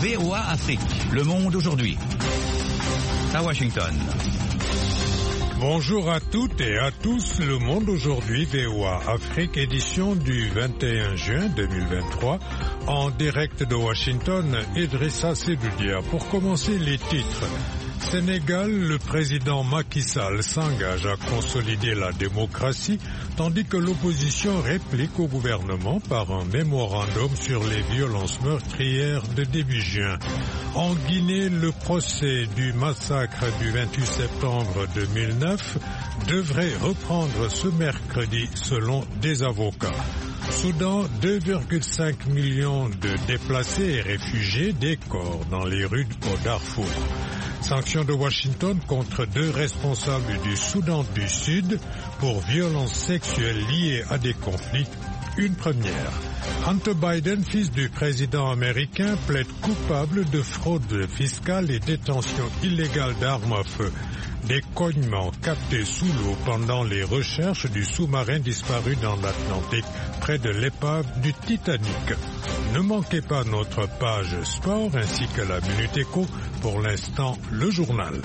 VOA Afrique, le monde aujourd'hui. À Washington. Bonjour à toutes et à tous, le monde aujourd'hui, VOA Afrique, édition du 21 juin 2023, en direct de Washington, Idrissa Seloudia. Pour commencer, les titres. Sénégal, le président Macky Sall s'engage à consolider la démocratie, tandis que l'opposition réplique au gouvernement par un mémorandum sur les violences meurtrières de début juin. En Guinée, le procès du massacre du 28 septembre 2009 devrait reprendre ce mercredi selon des avocats. Soudan, 2,5 millions de déplacés et réfugiés, des corps dans les rues au Darfour. Sanctions de Washington contre 2 responsables du Soudan du Sud pour violences sexuelles liées à des conflits. Une première. Hunter Biden, fils du président américain, plaide coupable de fraude fiscale et détention illégale d'armes à feu. Des cognements captés sous l'eau pendant les recherches du sous-marin disparu dans l'Atlantique près de l'épave du Titanic. Ne manquez pas notre page sport ainsi que la Minute Éco. Pour l'instant, le journal.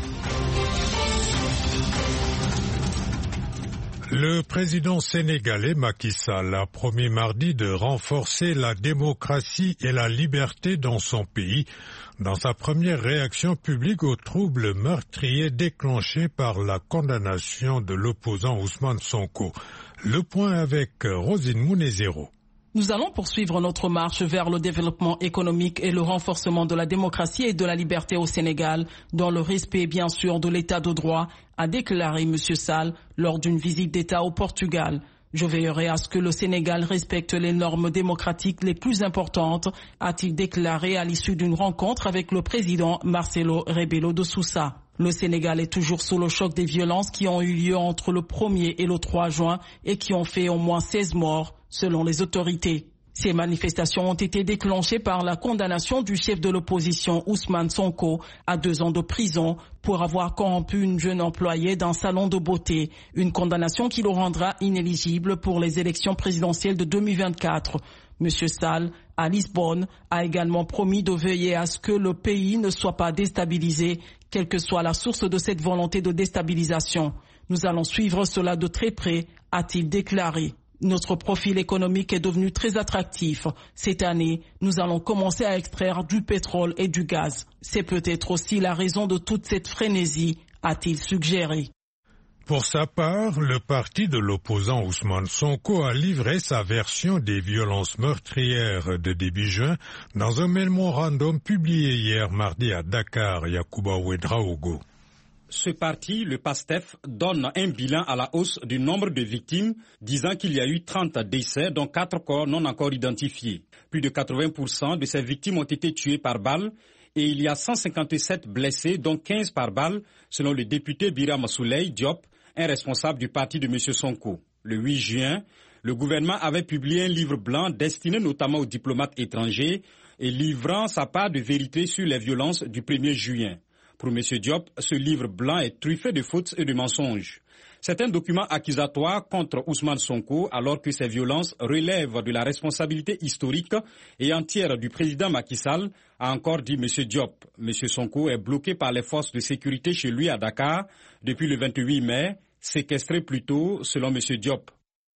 Le président sénégalais Macky Sall a promis mardi de renforcer la démocratie et la liberté dans son pays dans sa première réaction publique aux troubles meurtriers déclenchés par la condamnation de l'opposant Ousmane Sonko. Le point avec Rosine Mounezero. Nous allons poursuivre notre marche vers le développement économique et le renforcement de la démocratie et de la liberté au Sénégal, dans le respect bien sûr de l'état de droit, a déclaré M. Sall lors d'une visite d'État au Portugal. Je veillerai à ce que le Sénégal respecte les normes démocratiques les plus importantes, a-t-il déclaré à l'issue d'une rencontre avec le président Marcelo Rebelo de Sousa. Le Sénégal est toujours sous le choc des violences qui ont eu lieu entre le 1er et le 3 juin et qui ont fait au moins 16 morts, selon les autorités. Ces manifestations ont été déclenchées par la condamnation du chef de l'opposition Ousmane Sonko à 2 ans de prison pour avoir corrompu une jeune employée d'un salon de beauté, une condamnation qui le rendra inéligible pour les élections présidentielles de 2024. M. Sall, à Lisbonne, a également promis de veiller à ce que le pays ne soit pas déstabilisé, quelle que soit la source de cette volonté de déstabilisation. Nous allons suivre cela de très près, a-t-il déclaré. Notre profil économique est devenu très attractif. Cette année, nous allons commencer à extraire du pétrole et du gaz. C'est peut-être aussi la raison de toute cette frénésie, a-t-il suggéré. Pour sa part, le parti de l'opposant Ousmane Sonko a livré sa version des violences meurtrières de début juin dans un mémorandum publié hier mardi à Dakar, Yacouba Ouedraogo. Ce parti, le PASTEF, donne un bilan à la hausse du nombre de victimes, disant qu'il y a eu 30 décès, dont 4 corps non encore identifiés. Plus de 80% de ces victimes ont été tuées par balle et il y a 157 blessés, dont 15 par balle, selon le député Biram Souley Diop, un responsable du parti de M. Sonko. Le 8 juin, le gouvernement avait publié un livre blanc destiné notamment aux diplomates étrangers et livrant sa part de vérité sur les violences du 1er juin. Pour M. Diop, ce livre blanc est truffé de fautes et de mensonges. C'est un document accusatoire contre Ousmane Sonko alors que ces violences relèvent de la responsabilité historique et entière du président Macky Sall, a encore dit M. Diop. M. Sonko est bloqué par les forces de sécurité chez lui à Dakar depuis le 28 mai, séquestré plus tôt selon M. Diop.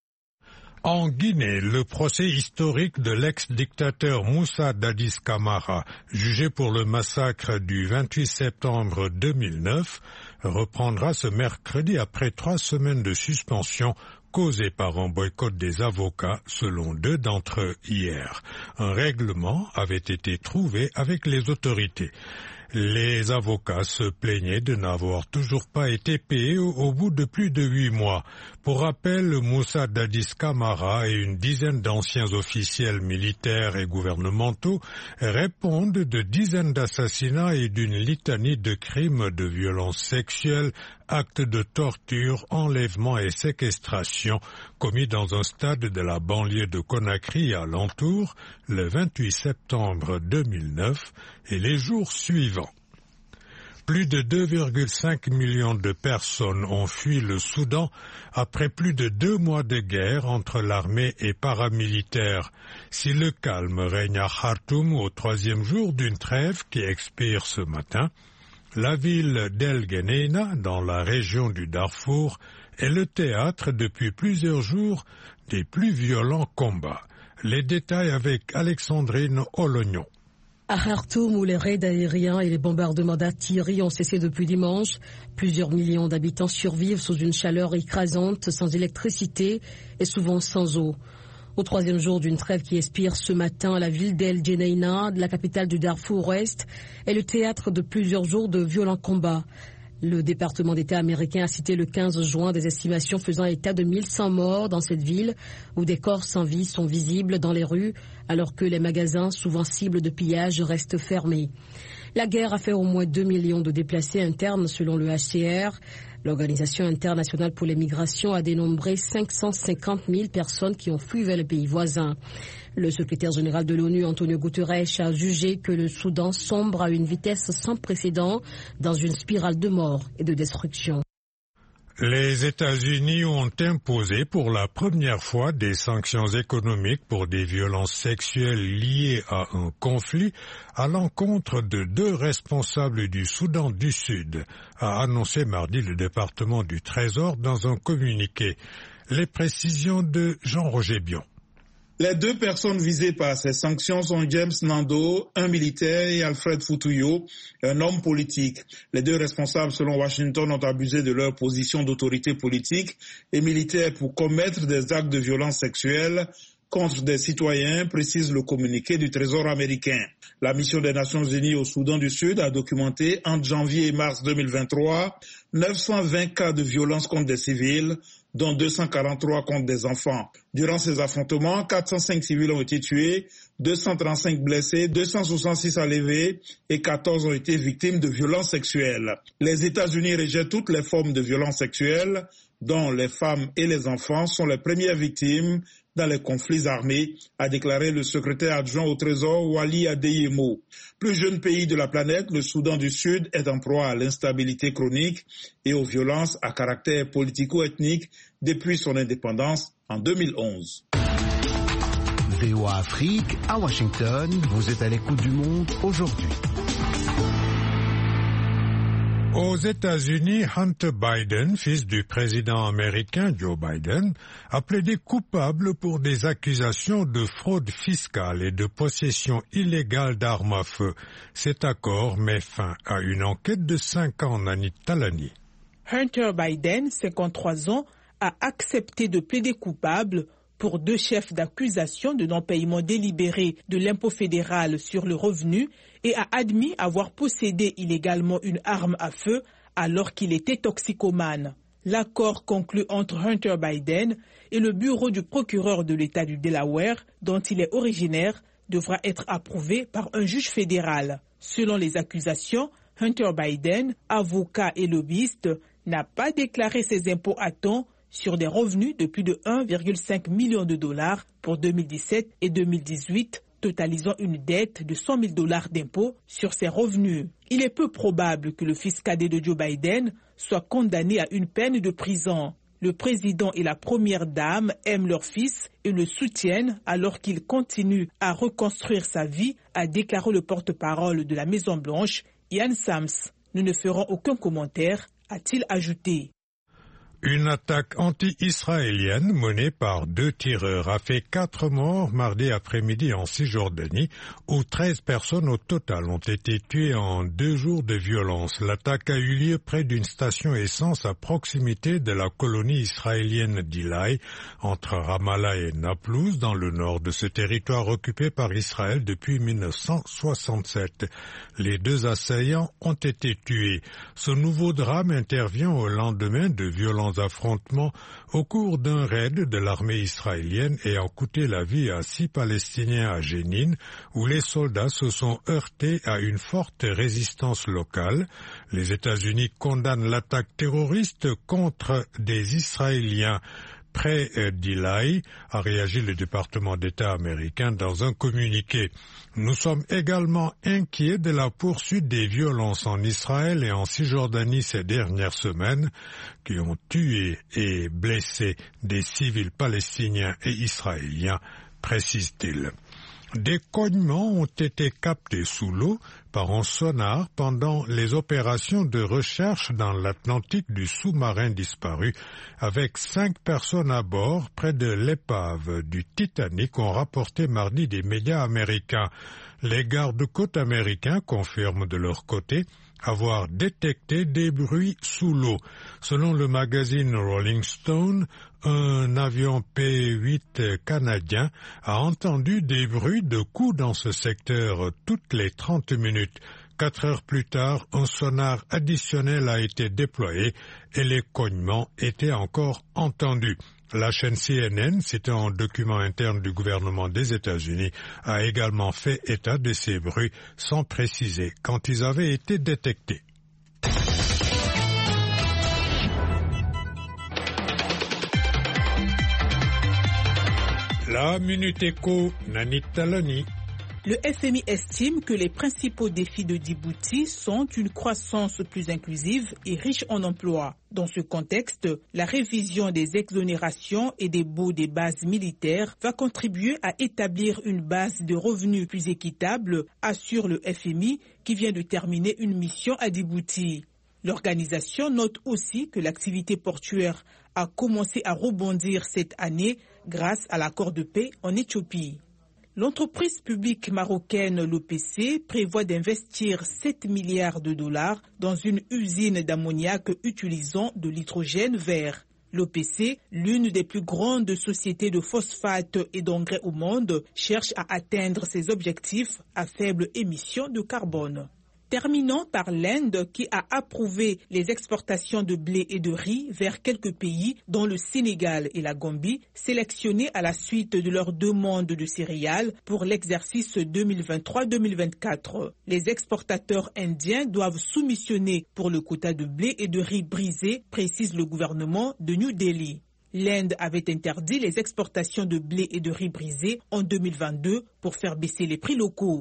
En Guinée, le procès historique de l'ex-dictateur Moussa Dadis Camara, jugé pour le massacre du 28 septembre 2009, reprendra ce mercredi après 3 semaines de suspension causée par un boycott des avocats, selon 2 d'entre eux hier. Un règlement avait été trouvé avec les autorités. Les avocats se plaignaient de n'avoir toujours pas été payés au bout de plus de 8 mois. Pour rappel, Moussa Dadis Camara et une dizaine d'anciens officiels militaires et gouvernementaux répondent de dizaines d'assassinats et d'une litanie de crimes de violence sexuelle, actes de torture, enlèvement et séquestration commis dans un stade de la banlieue de Conakry et alentour le 28 septembre 2009 et les jours suivants. Plus de 2,5 millions de personnes ont fui le Soudan après plus de 2 mois de guerre entre l'armée et paramilitaires. Si le calme règne à Khartoum au 3e jour d'une trêve qui expire ce matin, la ville d'El Geneina, dans la région du Darfour, est le théâtre depuis plusieurs jours des plus violents combats. Les détails avec Alexandrine Olognon. À Khartoum, où les raids aériens et les bombardements d'artillerie ont cessé depuis dimanche, plusieurs millions d'habitants survivent sous une chaleur écrasante, sans électricité et souvent sans eau. Au 3e jour d'une trêve qui expire ce matin, la ville d'El Geneina, la capitale du Darfour Ouest, est le théâtre de plusieurs jours de violents combats. Le département d'État américain a cité le 15 juin des estimations faisant état de 1100 morts dans cette ville, où des corps sans vie sont visibles dans les rues, alors que les magasins, souvent cibles de pillage, restent fermés. La guerre a fait au moins 2 millions de déplacés internes selon le HCR. L'Organisation internationale pour les migrations a dénombré 550 000 personnes qui ont fui vers les pays voisins. Le secrétaire général de l'ONU, Antonio Guterres, a jugé que le Soudan sombre à une vitesse sans précédent dans une spirale de mort et de destruction. Les États-Unis ont imposé pour la première fois des sanctions économiques pour des violences sexuelles liées à un conflit à l'encontre de 2 responsables du Soudan du Sud, a annoncé mardi le département du Trésor dans un communiqué. Les précisions de Jean-Roger Bion. Les 2 personnes visées par ces sanctions sont James Nando, un militaire, et Alfred Futuyo, un homme politique. Les 2 responsables, selon Washington, ont abusé de leur position d'autorité politique et militaire pour commettre des actes de violence sexuelle contre des citoyens, précise le communiqué du Trésor américain. La mission des Nations Unies au Soudan du Sud a documenté entre janvier et mars 2023 920 cas de violence contre des civils, dont 243 contre des enfants. Durant ces affrontements, 405 civils ont été tués, 235 blessés, 266 enlevés et 14 ont été victimes de violences sexuelles. Les États-Unis rejettent toutes les formes de violences sexuelles, dont les femmes et les enfants sont les premières victimes dans les conflits armés, a déclaré le secrétaire adjoint au Trésor Wali Adeyemo. Plus jeune pays de la planète, le Soudan du Sud est en proie à l'instabilité chronique et aux violences à caractère politico-ethnique depuis son indépendance en 2011. VOA Afrique, à Washington, vous êtes à l'écoute du monde aujourd'hui. Aux États-Unis, Hunter Biden, fils du président américain Joe Biden, a plaidé coupable pour des accusations de fraude fiscale et de possession illégale d'armes à feu. Cet accord met fin à une enquête de 5 ans, Nanit Talani. Hunter Biden, 53 ans, a accepté de plaider coupable pour 2 chefs d'accusation de non-paiement délibéré de l'impôt fédéral sur le revenu et a admis avoir possédé illégalement une arme à feu alors qu'il était toxicomane. L'accord conclu entre Hunter Biden et le bureau du procureur de l'État du Delaware, dont il est originaire, devra être approuvé par un juge fédéral. Selon les accusations, Hunter Biden, avocat et lobbyiste, n'a pas déclaré ses impôts à temps sur des revenus de plus de 1,5 million de dollars pour 2017 et 2018, totalisant une dette de 100 000 dollars d'impôts sur ses revenus. Il est peu probable que le fils cadet de Joe Biden soit condamné à une peine de prison. Le président et la première dame aiment leur fils et le soutiennent alors qu'il continue à reconstruire sa vie, a déclaré le porte-parole de la Maison-Blanche, Ian Sams. Nous ne ferons aucun commentaire, a-t-il ajouté. Une attaque anti-israélienne menée par 2 tireurs a fait 4 morts mardi après-midi en Cisjordanie, où 13 personnes au total ont été tuées en 2 jours de violence. L'attaque a eu lieu près d'une station essence à proximité de la colonie israélienne d'Ilai, entre Ramallah et Naplouse, dans le nord de ce territoire occupé par Israël depuis 1967. Les 2 assaillants ont été tués. Ce nouveau drame intervient au lendemain de violences affrontements au cours d'un raid de l'armée israélienne ayant coûté la vie à 6 Palestiniens à Jénine, où les soldats se sont heurtés à une forte résistance locale. Les États-Unis condamnent l'attaque terroriste contre des Israéliens. près d'Elaï, a réagi le département d'État américain dans un communiqué. Nous sommes également inquiets de la poursuite des violences en Israël et en Cisjordanie ces dernières semaines qui ont tué et blessé des civils palestiniens et israéliens, précise-t-il. Des cognements ont été captés sous l'eau par un sonar pendant les opérations de recherche dans l'Atlantique du sous-marin disparu, avec 5 personnes à bord près de l'épave du Titanic, ont rapporté mardi des médias américains. Les gardes-côtes américains confirment de leur côté avoir détecté des bruits sous l'eau. Selon le magazine Rolling Stone, un avion P-8 canadien a entendu des bruits de coups dans ce secteur toutes les 30 minutes. 4 heures plus tard, un sonar additionnel a été déployé et les cognements étaient encore entendus. La chaîne CNN, citant un document interne du gouvernement des États-Unis, a également fait état de ces bruits sans préciser quand ils avaient été détectés. La Minute Éco, Nanit Talani. Le FMI estime que les principaux défis de Djibouti sont une croissance plus inclusive et riche en emplois. Dans ce contexte, la révision des exonérations et des baux des bases militaires va contribuer à établir une base de revenus plus équitable, assure le FMI qui vient de terminer une mission à Djibouti. L'organisation note aussi que l'activité portuaire a commencé à rebondir cette année grâce à l'accord de paix en Éthiopie. L'entreprise publique marocaine l'OPC prévoit d'investir 7 milliards de dollars dans une usine d'ammoniac utilisant de l'hydrogène vert. L'OPC, l'une des plus grandes sociétés de phosphate et d'engrais au monde, cherche à atteindre ses objectifs à faible émission de carbone. Terminons par l'Inde qui a approuvé les exportations de blé et de riz vers quelques pays, dont le Sénégal et la Gambie, sélectionnés à la suite de leur demande de céréales pour l'exercice 2023-2024. Les exportateurs indiens doivent soumissionner pour le quota de blé et de riz brisé, précise le gouvernement de New Delhi. L'Inde avait interdit les exportations de blé et de riz brisé en 2022 pour faire baisser les prix locaux.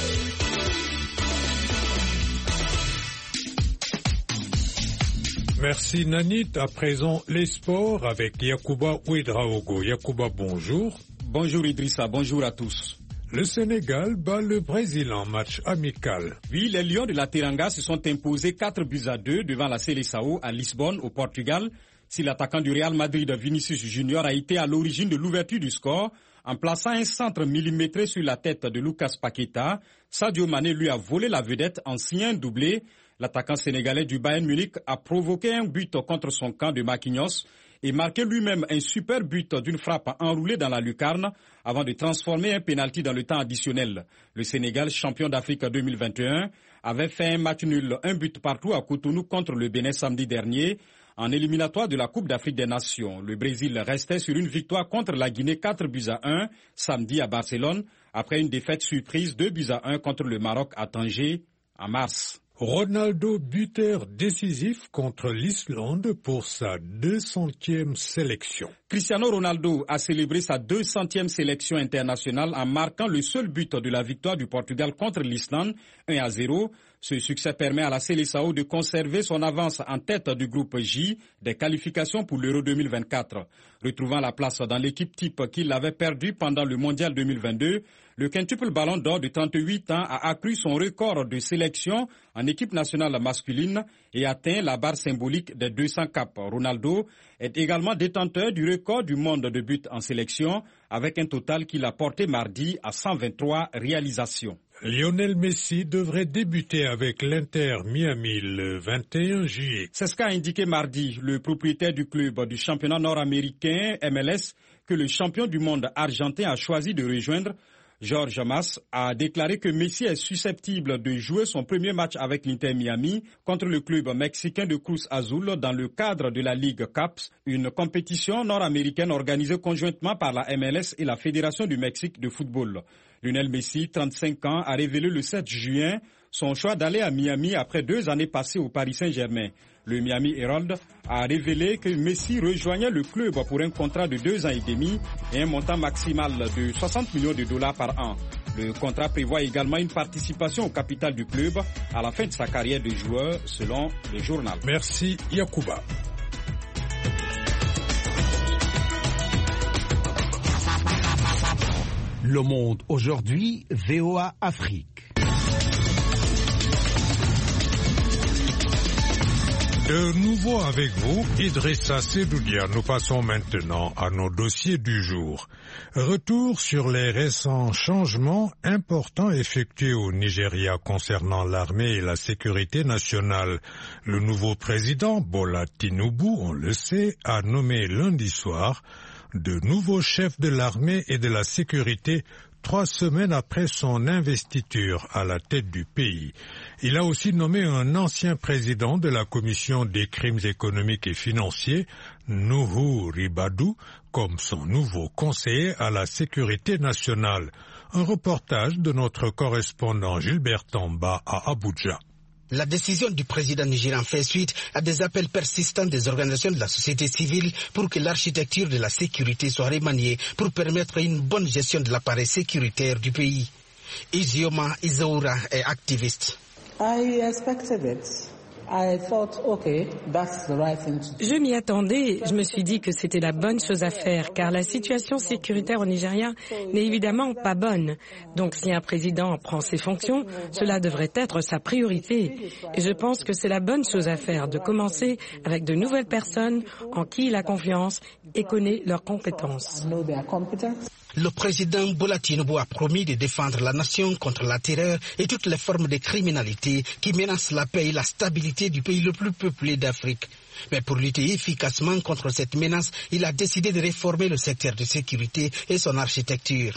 Merci Nanit. À présent, les sports avec Yacouba Ouedraogo. Yacouba, bonjour. Bonjour Idrissa, bonjour à tous. Le Sénégal bat le Brésil en match amical. Oui, les Lions de la Teranga se sont imposés 4-2 devant la Seleção à Lisbonne, au Portugal. Si l'attaquant du Real Madrid, Vinicius Junior, a été à l'origine de l'ouverture du score, en plaçant un centre millimétré sur la tête de Lucas Paqueta, Sadio Mané lui a volé la vedette en signant un doublé. L'attaquant sénégalais du Bayern Munich a provoqué un but contre son camp de Marquinhos et marqué lui-même un super but d'une frappe enroulée dans la lucarne avant de transformer un pénalty dans le temps additionnel. Le Sénégal, champion d'Afrique 2021, avait fait un match nul, un but partout à Cotonou contre le Bénin samedi dernier. En éliminatoire de la Coupe d'Afrique des Nations, le Brésil restait sur une victoire contre la Guinée 4-1 samedi à Barcelone après une défaite surprise 2-1 contre le Maroc à Tanger en mars. Ronaldo, buteur décisif contre l'Islande pour sa 200e sélection. Cristiano Ronaldo a célébré sa 200e sélection internationale en marquant le seul but de la victoire du Portugal contre l'Islande, 1-0. Ce succès permet à la Seleção de conserver son avance en tête du groupe J des qualifications pour l'Euro 2024. Retrouvant la place dans l'équipe type qu'il avait perdue pendant le Mondial 2022, le quintuple ballon d'or de 38 ans a accru son record de sélection en équipe nationale masculine et atteint la barre symbolique des 200 caps. Ronaldo est également détenteur du record du monde de buts en sélection avec un total qu'il a porté mardi à 123 réalisations. Lionel Messi devrait débuter avec l'Inter Miami le 21 juillet. C'est ce qu'a indiqué mardi le propriétaire du club du championnat nord-américain MLS que le champion du monde argentin a choisi de rejoindre. Jorge Mas a déclaré que Messi est susceptible de jouer son premier match avec l'Inter Miami contre le club mexicain de Cruz Azul dans le cadre de la Ligue CAPS, une compétition nord-américaine organisée conjointement par la MLS et la Fédération du Mexique de football. Lionel Messi, 35 ans, a révélé le 7 juin son choix d'aller à Miami après 2 années passées au Paris Saint-Germain. Le Miami Herald a révélé que Messi rejoignait le club pour un contrat de 2 ans et demi et un montant maximal de 60 millions de dollars par an. Le contrat prévoit également une participation au capital du club à la fin de sa carrière de joueur, selon le journal. Merci Yacouba. Le Monde aujourd'hui, VOA Afrique. De nouveau avec vous, Idrissa Sedoudia. Nous passons maintenant à nos dossiers du jour. Retour sur les récents changements importants effectués au Nigeria concernant l'armée et la sécurité nationale. Le nouveau président, Bola Tinubu, on le sait, a nommé lundi soir de nouveaux chefs de l'armée et de la sécurité 3 semaines après son investiture à la tête du pays. Il a aussi nommé un ancien président de la Commission des crimes économiques et financiers, Nuhu Ribadu, comme son nouveau conseiller à la sécurité nationale. Un reportage de notre correspondant Gilbert Tamba à Abuja. La décision du président nigérian fait suite à des appels persistants des organisations de la société civile pour que l'architecture de la sécurité soit remaniée pour permettre une bonne gestion de l'appareil sécuritaire du pays. Izioma Izaura est activiste. I expected it. I thought, okay, that's the right thing to do. Je m'y attendais, je me suis dit que c'était la bonne chose à faire, car la situation sécuritaire au Nigeria n'est évidemment pas bonne. Donc si un président prend ses fonctions, cela devrait être sa priorité. Et je pense que c'est la bonne chose à faire, de commencer avec de nouvelles personnes en qui il a confiance et connaît leurs compétences. Le président Bola Tinubu a promis de défendre la nation contre la terreur et toutes les formes de criminalité qui menacent la paix et la stabilité du pays le plus peuplé d'Afrique. Mais pour lutter efficacement contre cette menace, il a décidé de réformer le secteur de sécurité et son architecture.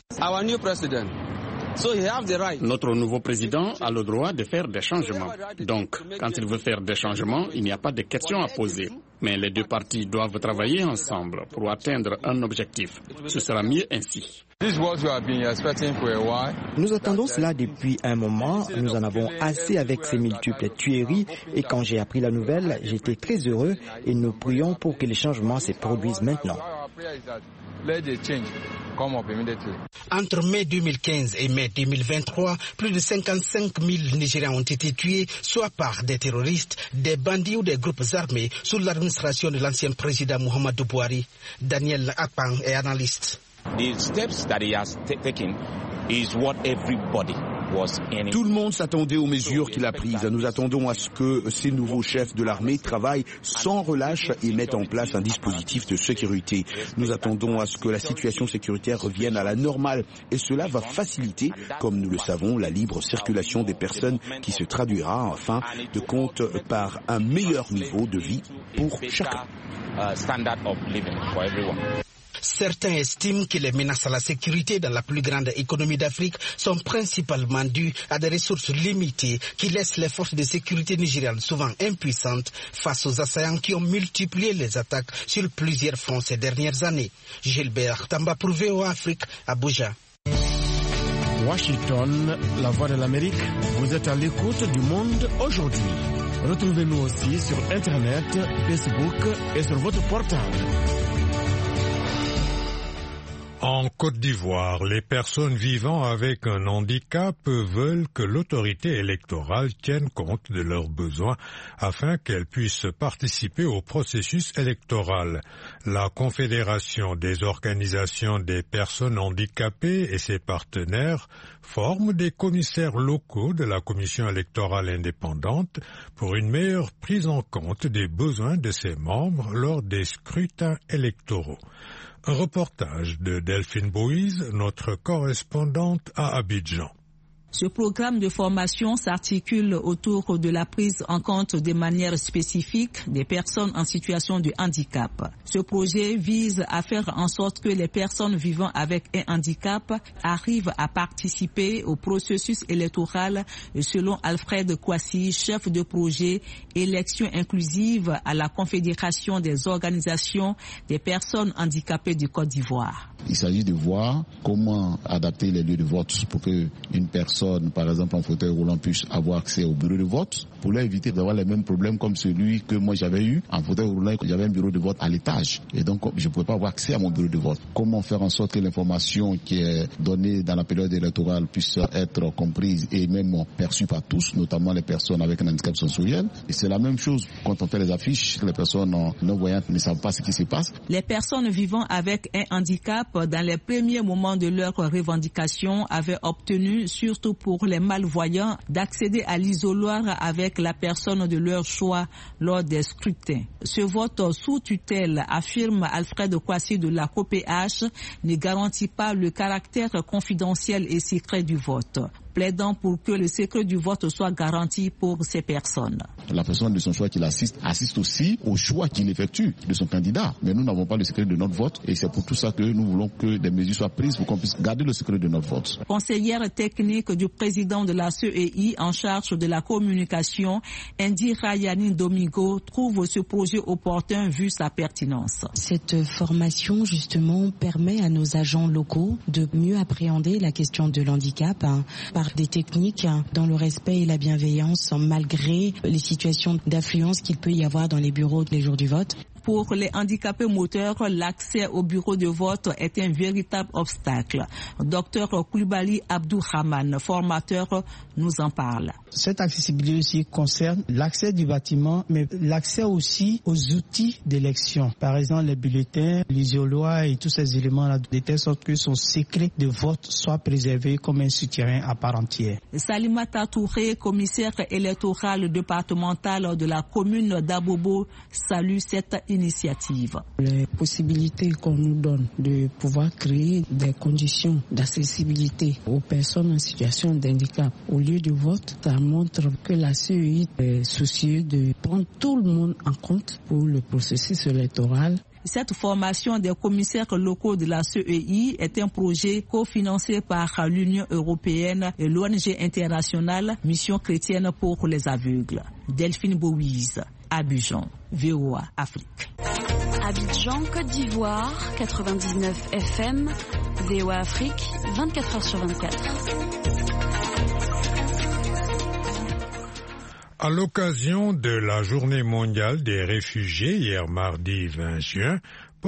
Notre nouveau président a le droit de faire des changements. Donc, quand il veut faire des changements, il n'y a pas de questions à poser. Mais les 2 parties doivent travailler ensemble pour atteindre un objectif. Ce sera mieux ainsi. Nous attendons cela depuis un moment. Nous en avons assez avec ces multiples tueries. Et quand j'ai appris la nouvelle, j'étais très heureux et nous prions pour que les changements se produisent maintenant. Entre mai 2015 et mai 2023, plus de 55 000 Nigériens ont été tués, soit par des terroristes, des bandits ou des groupes armés, sous l'administration de l'ancien président Muhammadu Buhari. Daniel Akpan est analyste. Tout le monde s'attendait aux mesures qu'il a prises. Nous attendons à ce que ces nouveaux chefs de l'armée travaillent sans relâche et mettent en place un dispositif de sécurité. Nous attendons à ce que la situation sécuritaire revienne à la normale et cela va faciliter, comme nous le savons, la libre circulation des personnes qui se traduira en fin de compte par un meilleur niveau de vie pour chacun. Certains estiment que les menaces à la sécurité dans la plus grande économie d'Afrique sont principalement dues à des ressources limitées qui laissent les forces de sécurité nigérianes souvent impuissantes face aux assaillants qui ont multiplié les attaques sur plusieurs fronts ces dernières années. Gilbert Tamba pour VOA Afrique, Abuja. Washington, la voix de l'Amérique, vous êtes à l'écoute du monde aujourd'hui. Retrouvez-nous aussi sur Internet, Facebook et sur votre portable. En Côte d'Ivoire, les personnes vivant avec un handicap veulent que l'autorité électorale tienne compte de leurs besoins afin qu'elles puissent participer au processus électoral. La Confédération des organisations des personnes handicapées et ses partenaires forment des commissaires locaux de la Commission électorale indépendante pour une meilleure prise en compte des besoins de ses membres lors des scrutins électoraux. Un reportage de Delphine Boïse, notre correspondante à Abidjan. Ce programme de formation s'articule autour de la prise en compte de manière spécifique des personnes en situation de handicap. Ce projet vise à faire en sorte que les personnes vivant avec un handicap arrivent à participer au processus électoral selon Alfred Kouassi, chef de projet élection inclusive à la Confédération des organisations des personnes handicapées du Côte d'Ivoire. Il s'agit de voir comment adapter les lieux de vote pour qu'une personne personnes, par exemple en fauteuil roulant, puissent avoir accès au bureau de vote, pour leur éviter d'avoir les mêmes problèmes comme celui que moi j'avais eu en fauteuil roulant. J'avais un bureau de vote à l'étage et donc je ne pouvais pas avoir accès à mon bureau de vote. Comment faire en sorte que l'information qui est donnée dans la période électorale puisse être comprise et même perçue par tous, notamment les personnes avec un handicap sensoriel. Et c'est la même chose quand on fait les affiches, les personnes non-voyantes ne savent pas ce qui se passe. Les personnes vivant avec un handicap, dans les premiers moments de leur revendication, avaient obtenu, surtout pour les malvoyants, d'accéder à l'isoloir avec la personne de leur choix lors des scrutins. Ce vote sous tutelle, affirme Alfred Kwasi de la COPH, ne garantit pas le caractère confidentiel et secret du vote, plaidant pour que le secret du vote soit garanti pour ces personnes. La personne de son choix qui l'assiste assiste aussi au choix qu'il effectue de son candidat. Mais nous n'avons pas le secret de notre vote et c'est pour tout ça que nous voulons que des mesures soient prises pour qu'on puisse garder le secret de notre vote. Conseillère technique du président de la CEI en charge de la communication, Indira Yani Domingo, trouve ce projet opportun vu sa pertinence. Cette formation justement permet à nos agents locaux de mieux appréhender la question de l'handicap par des techniques dans le respect et la bienveillance malgré les situations d'affluence qu'il peut y avoir dans les bureaux les jours du vote. Pour les handicapés moteurs, l'accès au bureau de vote est un véritable obstacle. Dr Koulibaly Abdourahman, formateur, nous en parle. Cette accessibilité aussi concerne l'accès du bâtiment, mais l'accès aussi aux outils d'élection. Par exemple, les bulletins, l'isoloir et tous ces éléments-là, de telle sorte que son secret de vote soit préservé comme un souterrain à part entière. Salimata Touré, commissaire électoral départemental de la commune d'Abobo, salue cette initiative. Les possibilités qu'on nous donne de pouvoir créer des conditions d'accessibilité aux personnes en situation d'handicap au lieu de vote, ça montre que la CEI est soucieuse de prendre tout le monde en compte pour le processus électoral. Cette formation des commissaires locaux de la CEI est un projet cofinancé par l'Union européenne et l'ONG internationale Mission chrétienne pour les aveugles. Delphine Bouise, Abidjan, VOA Afrique. Abidjan, Côte d'Ivoire, 99 FM, VOA Afrique, 24h sur 24. À l'occasion de la Journée mondiale des réfugiés, hier mardi 20 juin,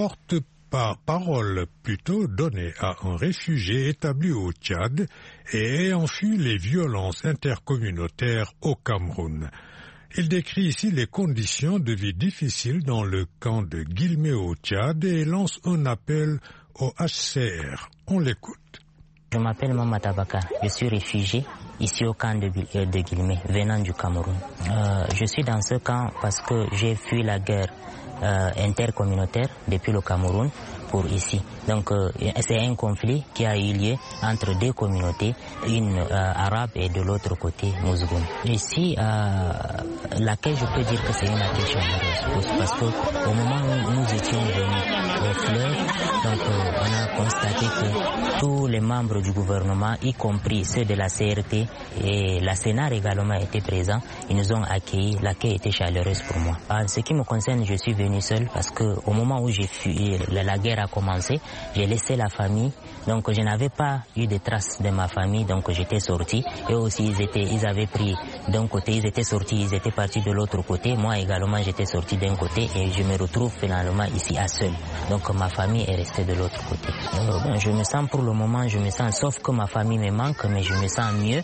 porte-parole plutôt donnée à un réfugié établi au Tchad et ayant fui les violences intercommunautaires au Cameroun. Il décrit ici les conditions de vie difficiles dans le camp de Guilmé au Tchad et lance un appel au HCR. On l'écoute. Je m'appelle Mamata Baka, je suis réfugié ici au camp de Guilmé, venant du Cameroun. Je suis dans ce camp parce que j'ai fui la guerre intercommunautaire depuis le Cameroun pour ici. Donc c'est un conflit qui a eu lieu entre deux communautés, une arabe et de l'autre côté Mouzgoum. Ici, laquelle je peux dire que c'est une accueil chaleureuse parce que au moment où nous étions venus au fleuve, donc on a constaté que tous les membres du gouvernement, y compris ceux de la CRT et la Sénat également étaient présents, ils nous ont accueillis. L'accueil était chaleureuse pour moi. En ce qui me concerne, je suis venu seul parce que au moment où j'ai fui, la guerre a commencé, j'ai laissé la famille, donc je n'avais pas eu de traces de ma famille, donc j'étais sorti. Et aussi ils avaient pris d'un côté, ils étaient sortis, ils étaient partis de l'autre côté. Moi également j'étais sorti d'un côté et je me retrouve finalement ici à seul. Donc ma famille est restée de l'autre côté. Je me sens pour le moment, sauf que ma famille me manque, mais je me sens mieux.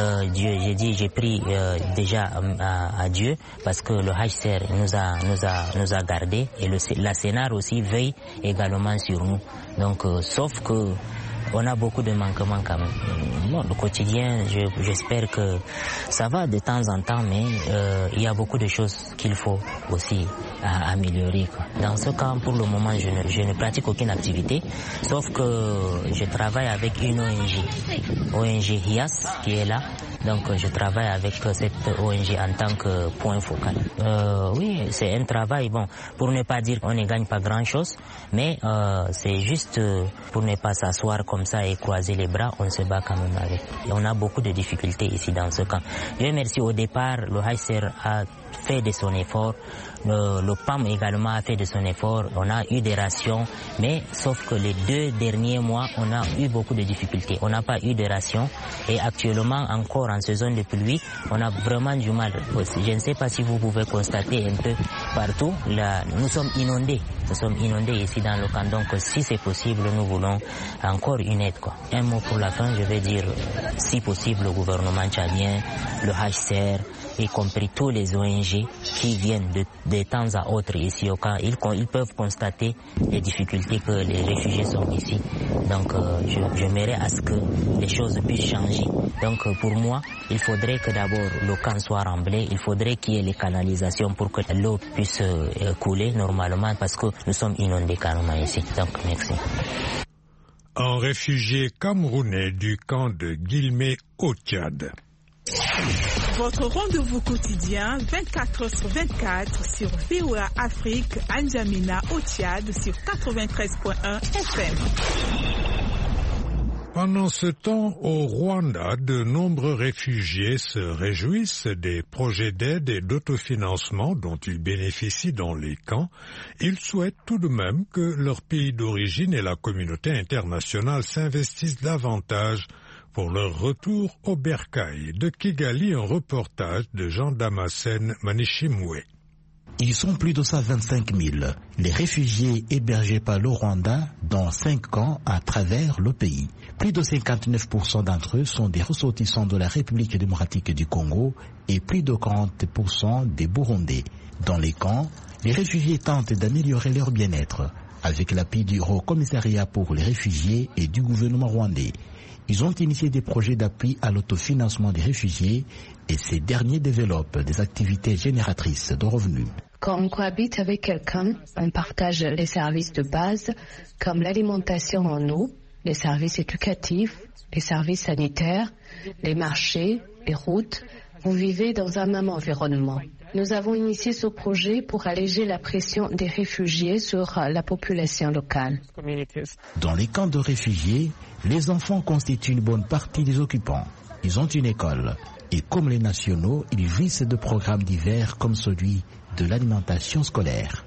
J'ai pris déjà à Dieu parce que le HCR nous a gardés et la Sénat aussi veille également sur nous. Donc sauf que on a beaucoup de manquements quand même. Bon, le quotidien, j'espère que ça va de temps en temps, mais il y a beaucoup de choses qu'il faut aussi améliorer, quoi. Dans ce cas, pour le moment, je ne pratique aucune activité, sauf que je travaille avec une ONG HIAS qui est là. Donc je travaille avec cette ONG en tant que point focal. Oui, c'est un travail, bon, pour ne pas dire qu'on ne gagne pas grand-chose, mais c'est juste pour ne pas s'asseoir comme ça et croiser les bras, on se bat quand même avec. Et on a beaucoup de difficultés ici dans ce camp. Dieu merci, au départ, le HCR a fait de son effort. Le PAM également a fait de son effort. On a eu des rations, mais sauf que les 2 derniers mois, on a eu beaucoup de difficultés. On n'a pas eu de rations et actuellement, encore en saison de pluie, on a vraiment du mal. Je ne sais pas si vous pouvez constater un peu partout, là, nous sommes inondés. Nous sommes inondés ici dans le camp. Donc si c'est possible, nous voulons encore une aide, quoi. Un mot pour la fin, je vais dire, si possible, le gouvernement tchadien, le HCR, y compris tous les ONG qui viennent de temps à autre ici au camp, ils peuvent constater les difficultés que les réfugiés sont ici. Donc j'aimerais à ce que les choses puissent changer. Donc pour moi, il faudrait que d'abord le camp soit remblai, il faudrait qu'il y ait les canalisations pour que l'eau puisse couler normalement parce que nous sommes inondés carrément ici. Donc merci. Un réfugié camerounais du camp de Guilmé au Tchad. Votre rendez-vous quotidien 24h/24 sur VOA Afrique, N'Djamena au Tchad sur 93.1 FM. Pendant ce temps, au Rwanda, de nombreux réfugiés se réjouissent des projets d'aide et d'autofinancement dont ils bénéficient dans les camps. Ils souhaitent tout de même que leur pays d'origine et la communauté internationale s'investissent davantage pour leur retour au bercail. De Kigali, un reportage de Jean Damascène Manishimwe. Ils sont plus de 125 000, les réfugiés hébergés par le Rwanda dans 5 camps à travers le pays. Plus de 59% d'entre eux sont des ressortissants de la République démocratique du Congo et plus de 40% des Burundais. Dans les camps, les réfugiés tentent d'améliorer leur bien-être avec l'appui du Haut Commissariat pour les réfugiés et du gouvernement rwandais. Ils ont initié des projets d'appui à l'autofinancement des réfugiés et ces derniers développent des activités génératrices de revenus. Quand on cohabite avec quelqu'un, on partage les services de base comme l'alimentation en eau, les services éducatifs, les services sanitaires, les marchés, les routes. Vous vivez dans un même environnement. Nous avons initié ce projet pour alléger la pression des réfugiés sur la population locale. Dans les camps de réfugiés, les enfants constituent une bonne partie des occupants. Ils ont une école et comme les nationaux, ils jouissent de programmes divers comme celui de l'alimentation scolaire.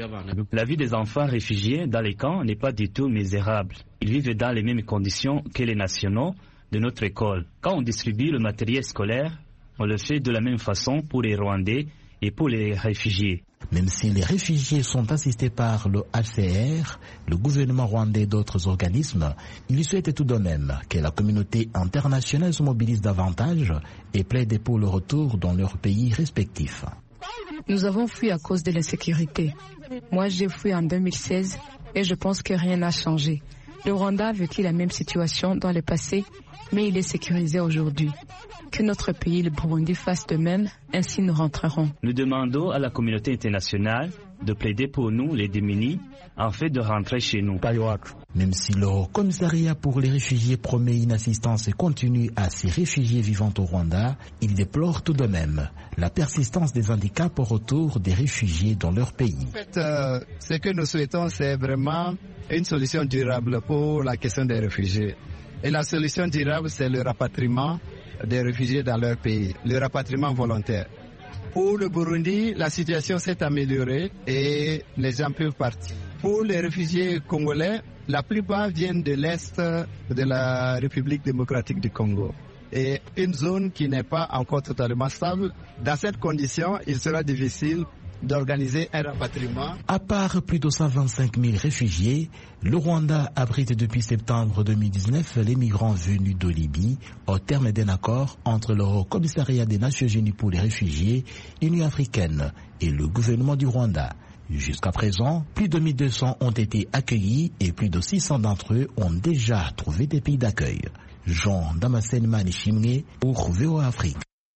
La vie des enfants réfugiés dans les camps n'est pas du tout misérable. Ils vivent dans les mêmes conditions que les nationaux de notre école. Quand on distribue le matériel scolaire, on le fait de la même façon pour les Rwandais et pour les réfugiés. Même si les réfugiés sont assistés par le HCR, le gouvernement rwandais et d'autres organismes, ils souhaitent tout de même que la communauté internationale se mobilise davantage et plaide pour le retour dans leurs pays respectifs. Nous avons fui à cause de l'insécurité. Moi, j'ai fui en 2016 et je pense que rien n'a changé. Le Rwanda a vécu la même situation dans le passé, mais il est sécurisé aujourd'hui. Que notre pays, le Burundi, fasse de même, ainsi nous rentrerons. Nous demandons à la communauté internationale de plaider pour nous, les démunis, afin de rentrer chez nous. Même si le commissariat pour les réfugiés promet une assistance continue à ces réfugiés vivant au Rwanda, il déplore tout de même la persistance des handicaps au retour des réfugiés dans leur pays. En fait, ce que nous souhaitons, c'est vraiment une solution durable pour la question des réfugiés. Et la solution durable, c'est le rapatriement des réfugiés dans leur pays, le rapatriement volontaire. Pour le Burundi, la situation s'est améliorée et les gens peuvent partir. Pour les réfugiés congolais, la plupart viennent de l'Est de la République démocratique du Congo. Et une zone qui n'est pas encore totalement stable. Dans cette condition, il sera difficile d'organiser un rapatriement. À part plus de 125 000 réfugiés, le Rwanda abrite depuis septembre 2019 les migrants venus de Libye au terme d'un accord entre le Haut Commissariat des Nations Unies pour les réfugiés, l'Union africaine et le gouvernement du Rwanda. Jusqu'à présent, plus de 1200 ont été accueillis et plus de 600 d'entre eux ont déjà trouvé des pays d'accueil. Jean Damascène Manishimwe pour VOA Afrique.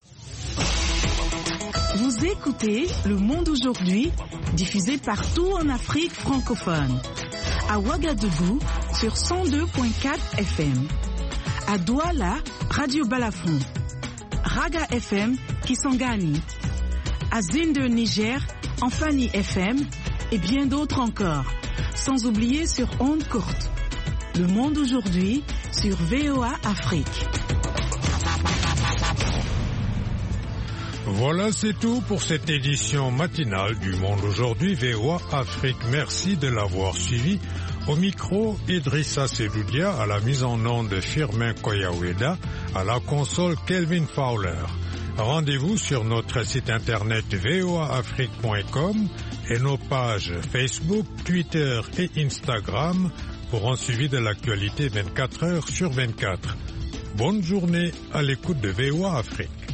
Vous écoutez Le Monde aujourd'hui, diffusé partout en Afrique francophone. À Ouagadougou, sur 102.4 FM. À Douala, Radio Balafon. Raga FM, Kisangani. À Zinder, Niger, Enfani FM et bien d'autres encore. Sans oublier sur ondes courtes. Le Monde aujourd'hui sur VOA Afrique. Voilà, c'est tout pour cette édition matinale du Monde aujourd'hui, VOA Afrique. Merci de l'avoir suivi. Au micro, Idrissa Sedoudia, à la mise en onde Firmin Koyaweda, à la console Kelvin Fowler. Rendez-vous sur notre site internet voaafrique.com et nos pages Facebook, Twitter et Instagram pour un suivi de l'actualité 24 heures sur 24. Bonne journée à l'écoute de VOA Afrique.